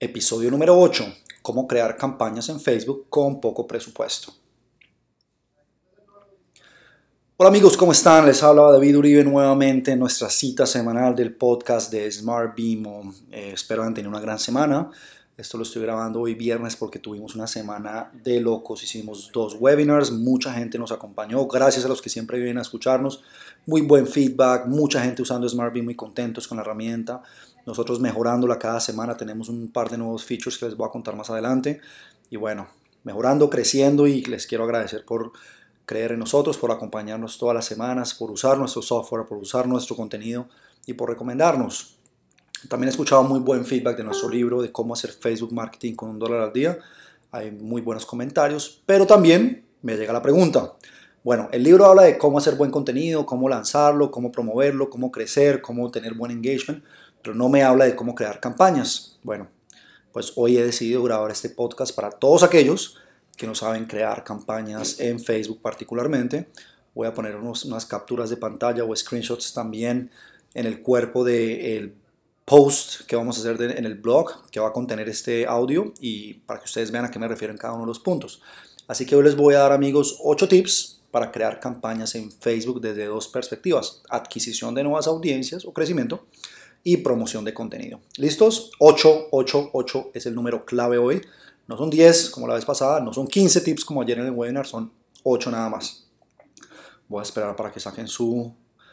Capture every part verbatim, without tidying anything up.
Episodio número ocho. Cómo crear campañas en Facebook con poco presupuesto. Hola amigos, ¿cómo están? Les habla David Uribe nuevamente en nuestra cita semanal del podcast de Smart Bimo. Eh, espero hayan tenido una gran semana. Esto lo estoy grabando hoy viernes porque tuvimos una semana de locos. Hicimos dos webinars, mucha gente nos acompañó. Gracias a los que siempre vienen a escucharnos. Muy buen feedback, mucha gente usando Smart Bimo, muy contentos con la herramienta. Nosotros mejorándola cada semana, tenemos un par de nuevos features que les voy a contar más adelante. Y bueno, mejorando, creciendo, y les quiero agradecer por creer en nosotros, por acompañarnos todas las semanas, por usar nuestro software, por usar nuestro contenido y por recomendarnos. También he escuchado muy buen feedback de nuestro libro de cómo hacer Facebook Marketing con un dólar al día. Hay muy buenos comentarios, pero también me llega la pregunta. Bueno, el libro habla de cómo hacer buen contenido, cómo lanzarlo, cómo promoverlo, cómo crecer, cómo tener buen engagement, pero no me habla de cómo crear campañas. Bueno, pues hoy he decidido grabar este podcast para todos aquellos que no saben crear campañas en Facebook particularmente. Voy a poner unos, unas capturas de pantalla o screenshots también en el cuerpo del post que vamos a hacer de, en el blog que va a contener este audio, y para que ustedes vean a qué me refiero en cada uno de los puntos. Así que hoy les voy a dar, amigos, ocho tips para crear campañas en Facebook desde dos perspectivas: adquisición de nuevas audiencias o crecimiento y promoción de contenido. ¿Listos? ocho, ocho, ocho es el número clave hoy. No son diez como la vez pasada, no son quince tips como ayer en el webinar, son ocho nada más. Voy a esperar para que saquen su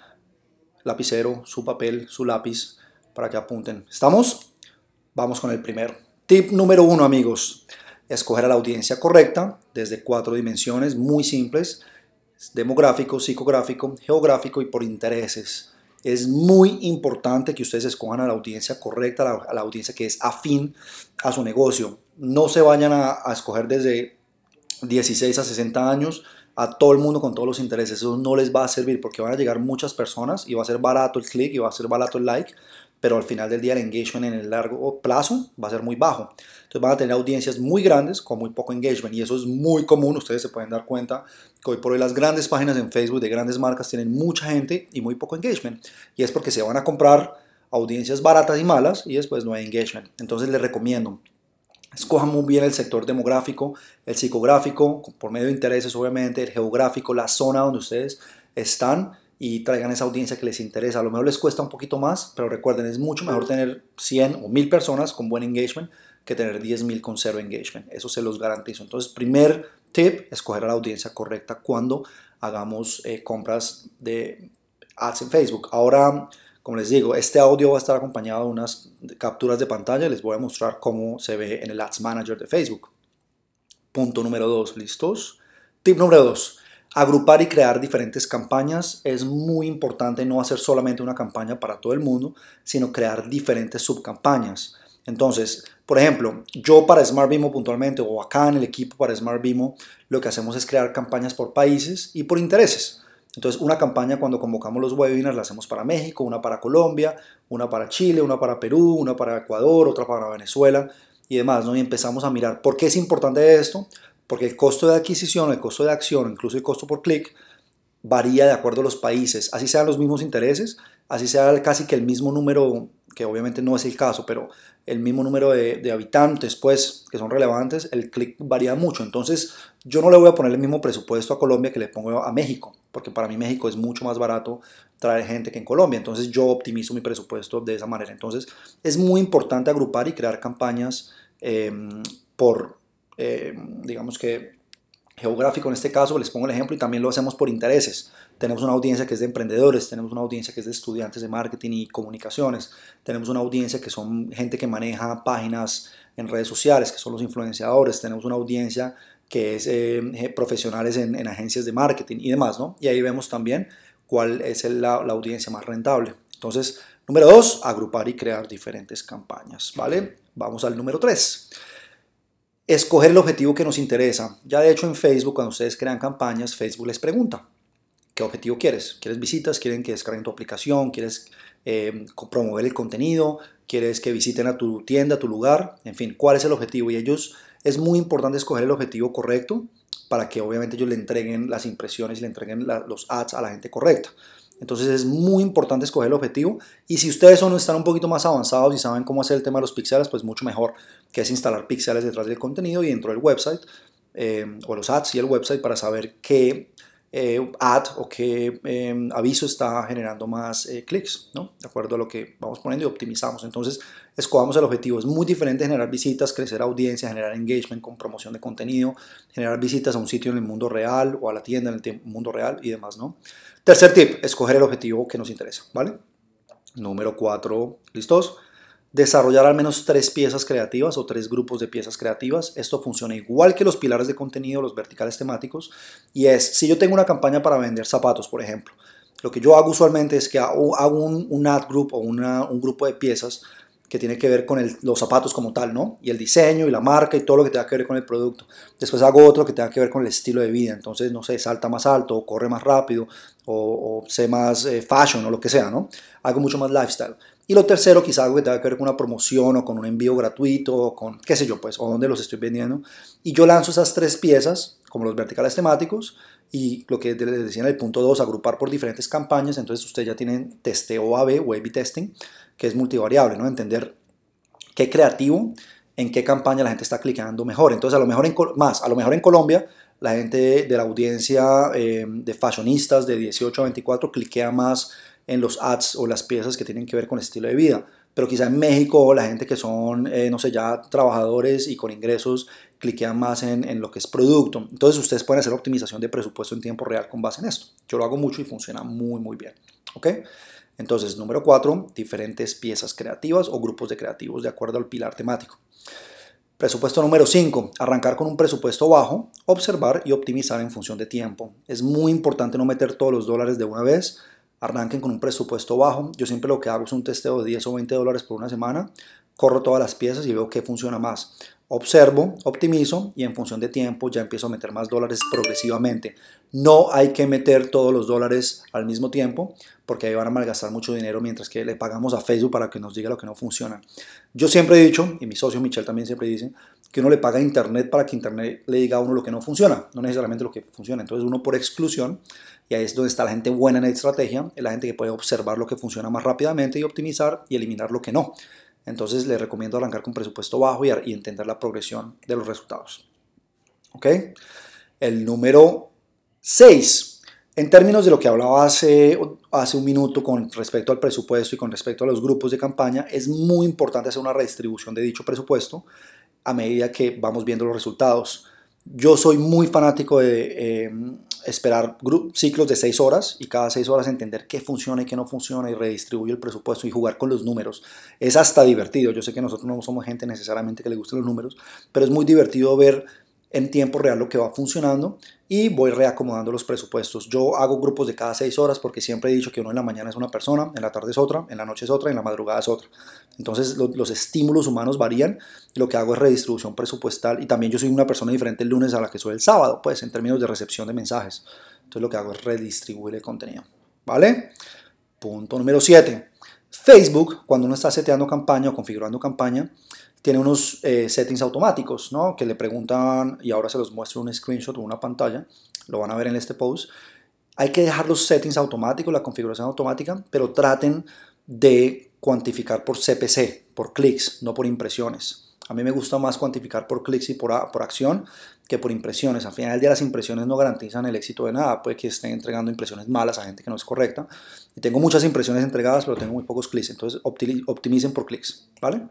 lapicero, su papel, su lápiz, para que apunten. ¿Estamos? Vamos con el primero. Tip número uno, amigos. Escoger a la audiencia correcta desde cuatro dimensiones muy simples: demográfico, psicográfico, geográfico y por intereses. Es muy importante que ustedes escojan a la audiencia correcta, a la, a la audiencia que es afín a su negocio. No se vayan a, a escoger desde dieciséis a sesenta años a todo el mundo con todos los intereses. Eso no les va a servir, porque van a llegar muchas personas y va a ser barato el clic y va a ser barato el like, pero al final del día el engagement en el largo plazo va a ser muy bajo. Entonces van a tener audiencias muy grandes con muy poco engagement, y eso es muy común. Ustedes se pueden dar cuenta que hoy por hoy las grandes páginas en Facebook de grandes marcas tienen mucha gente y muy poco engagement, y es porque se van a comprar audiencias baratas y malas y después no hay engagement. Entonces les recomiendo: escojan muy bien el sector demográfico, el psicográfico, por medio de intereses obviamente, el geográfico, la zona donde ustedes están, y traigan esa audiencia que les interesa. A lo mejor les cuesta un poquito más, pero recuerden, es mucho mejor tener cien o mil personas con buen engagement que tener diez mil con cero engagement. Eso se los garantizo. Entonces, primer tip: escoger a la audiencia correcta cuando hagamos eh, compras de ads en Facebook. Ahora, como les digo, este audio va a estar acompañado de unas capturas de pantalla. Les voy a mostrar cómo se ve en el Ads Manager de Facebook. Punto número dos, ¿listos? Tip número dos. Agrupar y crear diferentes campañas. Es muy importante no hacer solamente una campaña para todo el mundo, sino crear diferentes subcampañas. Entonces, por ejemplo, yo para Smart Bimo puntualmente, o acá en el equipo para Smart Bimo, lo que hacemos es crear campañas por países y por intereses. Entonces, una campaña, cuando convocamos los webinars, la hacemos para México, una para Colombia, una para Chile, una para Perú, una para Ecuador, otra para Venezuela y demás, ¿no? Y empezamos a mirar por qué es importante esto. Porque el costo de adquisición, el costo de acción, incluso el costo por clic, varía de acuerdo a los países. Así sean los mismos intereses, así sea casi que el mismo número, que obviamente no es el caso, pero el mismo número de, de habitantes, pues, que son relevantes, el clic varía mucho. Entonces, yo no le voy a poner el mismo presupuesto a Colombia que le pongo a México, porque para mí México es mucho más barato traer gente que en Colombia. Entonces, yo optimizo mi presupuesto de esa manera. Entonces, es muy importante agrupar y crear campañas eh, por, eh, digamos que, geográfico en este caso. Les pongo el ejemplo, y también lo hacemos por intereses. Tenemos una audiencia que es de emprendedores, tenemos una audiencia que es de estudiantes de marketing y comunicaciones, tenemos una audiencia que son gente que maneja páginas en redes sociales, que son los influenciadores, tenemos una audiencia que es eh, profesionales en, en agencias de marketing y demás, ¿no? Y ahí vemos también cuál es la, la audiencia más rentable. Entonces, número dos, agrupar y crear diferentes campañas, ¿vale? Vamos al número tres. Escoger el objetivo que nos interesa. Ya de hecho en Facebook, cuando ustedes crean campañas, Facebook les pregunta: ¿qué objetivo quieres? ¿Quieres visitas? ¿Quieren que descarguen tu aplicación? ¿Quieres eh, promover el contenido? ¿Quieres que visiten a tu tienda, a tu lugar? En fin, ¿cuál es el objetivo? Y ellos, es muy importante escoger el objetivo correcto para que obviamente ellos le entreguen las impresiones y le entreguen la, los ads a la gente correcta. Entonces es muy importante escoger el objetivo, y si ustedes son, están un poquito más avanzados y saben cómo hacer el tema de los píxeles, pues mucho mejor, que es instalar píxeles detrás del contenido y dentro del website, eh, o los ads y el website, para saber qué eh, ad o qué eh, aviso está generando más eh, clics, ¿no? De acuerdo a lo que vamos poniendo, y optimizamos. Entonces escogamos el objetivo. Es muy diferente generar visitas, crecer audiencia, generar engagement con promoción de contenido, generar visitas a un sitio en el mundo real o a la tienda en el mundo real y demás, ¿no? Tercer tip, escoger el objetivo que nos interesa, ¿vale? Número cuatro, ¿listos? Desarrollar al menos tres piezas creativas o tres grupos de piezas creativas. Esto funciona igual que los pilares de contenido, los verticales temáticos, y es, si yo tengo una campaña para vender zapatos, por ejemplo, lo que yo hago usualmente es que hago un, un ad group o una, un grupo de piezas que tiene que ver con el, los zapatos como tal, ¿no? Y el diseño y la marca y todo lo que tenga que ver con el producto. Después hago otro que tenga que ver con el estilo de vida. Entonces, no sé, salta más alto o corre más rápido o, o sé más eh, fashion o lo que sea, ¿no? Algo mucho más lifestyle. Y lo tercero, quizá algo que tenga que ver con una promoción o con un envío gratuito o con, qué sé yo, pues, o dónde los estoy vendiendo. Y yo lanzo esas tres piezas, como los verticales temáticos, y lo que les decía en el punto dos, agrupar por diferentes campañas. Entonces ustedes ya tienen testeo A B o A B testing, que es multivariable, ¿no? Entender qué creativo, en qué campaña la gente está clicando mejor. Entonces, a lo mejor en, más, a lo mejor en Colombia, la gente de la audiencia eh, de fashionistas de dieciocho a veinticuatro cliquea más en los ads o las piezas que tienen que ver con el estilo de vida. Pero quizá en México, la gente que son, eh, no sé, ya trabajadores y con ingresos, cliquean más en, en lo que es producto. Entonces, ustedes pueden hacer optimización de presupuesto en tiempo real con base en esto. Yo lo hago mucho y funciona muy, muy bien. ¿Ok? Entonces, número cuatro, diferentes piezas creativas o grupos de creativos de acuerdo al pilar temático. Presupuesto número cinco, arrancar con un presupuesto bajo, observar y optimizar en función de tiempo. Es muy importante no meter todos los dólares de una vez. Arranquen con un presupuesto bajo. Yo siempre lo que hago es un testeo de diez o veinte dólares por una semana. Corro todas las piezas y veo qué funciona más. Observo, optimizo y en función de tiempo ya empiezo a meter más dólares progresivamente. No hay que meter todos los dólares al mismo tiempo porque ahí van a malgastar mucho dinero mientras que le pagamos a Facebook para que nos diga lo que no funciona. Yo siempre he dicho, y mi socio Michelle también siempre dice, que uno le paga a Internet para que Internet le diga a uno lo que no funciona, no necesariamente lo que funciona. Entonces uno por exclusión, y ahí es donde está la gente buena en estrategia, es la gente que puede observar lo que funciona más rápidamente y optimizar y eliminar lo que no. Entonces les recomiendo arrancar con presupuesto bajo y, y entender la progresión de los resultados. ¿Ok? El número seis. En términos de lo que hablaba hace, hace un minuto con respecto al presupuesto y con respecto a los grupos de campaña, es muy importante hacer una redistribución de dicho presupuesto a medida que vamos viendo los resultados. Yo soy muy fanático de eh, esperar ciclos de seis horas y cada seis horas entender qué funciona y qué no funciona y redistribuir el presupuesto y jugar con los números. Es hasta divertido. Yo sé que nosotros no somos gente necesariamente que le gusten los números, pero es muy divertido ver en tiempo real lo que va funcionando y voy reacomodando los presupuestos. Yo hago grupos de cada seis horas porque siempre he dicho que uno en la mañana es una persona, en la tarde es otra, en la noche es otra y en la madrugada es otra. Entonces lo, los estímulos humanos varían y lo que hago es redistribución presupuestal y también yo soy una persona diferente el lunes a la que soy el sábado, pues en términos de recepción de mensajes. Entonces lo que hago es redistribuir el contenido. ¿Vale? Punto número siete. Facebook, cuando uno está seteando campaña o configurando campaña, tiene unos eh, settings automáticos, ¿no? Que le preguntan, y ahora se los muestro un screenshot o una pantalla, lo van a ver en este post. Hay que dejar los settings automáticos, la configuración automática, pero traten de cuantificar por C P C, por clics, no por impresiones. A mí me gusta más cuantificar por clics y por, por acción que por impresiones. Al final del día las impresiones no garantizan el éxito de nada. Puede que estén entregando impresiones malas a gente que no es correcta. Y tengo muchas impresiones entregadas, pero tengo muy pocos clics. Entonces optimicen por clics, ¿vale?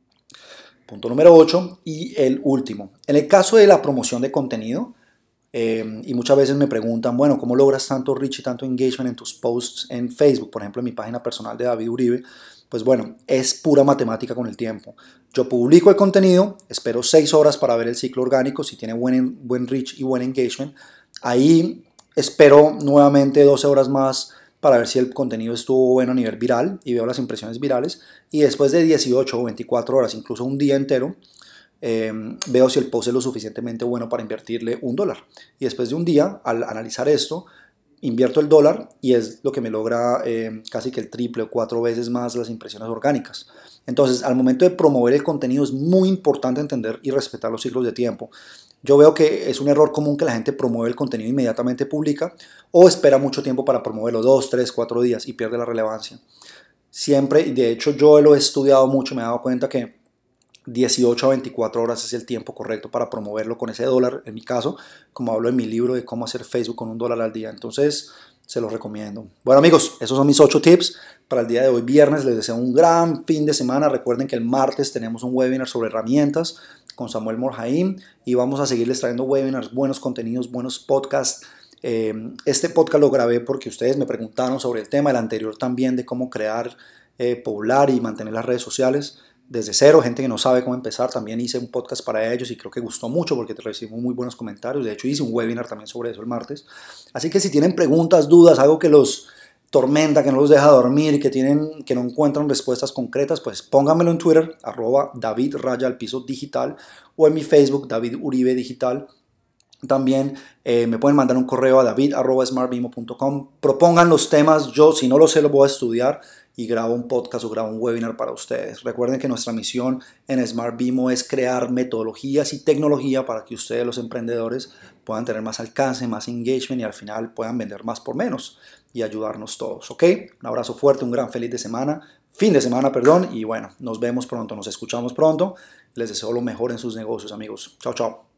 Punto número ocho y el último. En el caso de la promoción de contenido, eh, y muchas veces me preguntan, bueno, ¿cómo logras tanto reach y tanto engagement en tus posts en Facebook? Por ejemplo, en mi página personal de David Uribe. Pues bueno, es pura matemática con el tiempo. Yo publico el contenido, espero seis horas para ver el ciclo orgánico, si tiene buen, buen reach y buen engagement. Ahí espero nuevamente doce horas más para ver si el contenido estuvo bueno a nivel viral y veo las impresiones virales. Y después de dieciocho o veinticuatro horas, incluso un día entero, eh, veo si el post es lo suficientemente bueno para invertirle un dólar. Y después de un día, al analizar esto, invierto el dólar y es lo que me logra eh, casi que el triple o cuatro veces más las impresiones orgánicas. Entonces, al momento de promover el contenido es muy importante entender y respetar los ciclos de tiempo. Yo veo que es un error común que la gente promueve el contenido e inmediatamente publica o espera mucho tiempo para promoverlo, dos, tres, cuatro días y pierde la relevancia. Siempre, y de hecho yo lo he estudiado mucho, me he dado cuenta que dieciocho a veinticuatro horas es el tiempo correcto para promoverlo con ese dólar, en mi caso, como hablo en mi libro de cómo hacer Facebook con un dólar al día. Entonces, se los recomiendo. Bueno amigos, esos son mis ocho tips para el día de hoy viernes. Les deseo un gran fin de semana. Recuerden que el martes tenemos un webinar sobre herramientas con Samuel Morjaim y vamos a seguirles trayendo webinars, buenos contenidos, buenos podcasts. Eh, este podcast lo grabé porque ustedes me preguntaron sobre el tema, el anterior también de cómo crear, eh, poblar y mantener las redes sociales desde cero, gente que no sabe cómo empezar. También hice un podcast para ellos y creo que gustó mucho porque recibimos muy buenos comentarios. De hecho hice un webinar también sobre eso el martes. Así que si tienen preguntas, dudas, algo que los tormenta, que no los deja dormir, que, tienen, que no encuentran respuestas concretas, pues pónganmelo en Twitter, arroba David Raya al piso digital, o en mi Facebook, David Uribe Digital. También eh, me pueden mandar un correo a david arroba smartbimo punto com. Propongan los temas, yo si no lo sé los voy a estudiar y grabo un podcast o grabo un webinar para ustedes. Recuerden que nuestra misión en SmartBimo es crear metodologías y tecnología para que ustedes, los emprendedores, puedan tener más alcance, más engagement y al final puedan vender más por menos y ayudarnos todos, ¿ok? Un abrazo fuerte, un gran feliz de semana, fin de semana, perdón, y bueno, nos vemos pronto, nos escuchamos pronto. Les deseo lo mejor en sus negocios, amigos. Chao, chao.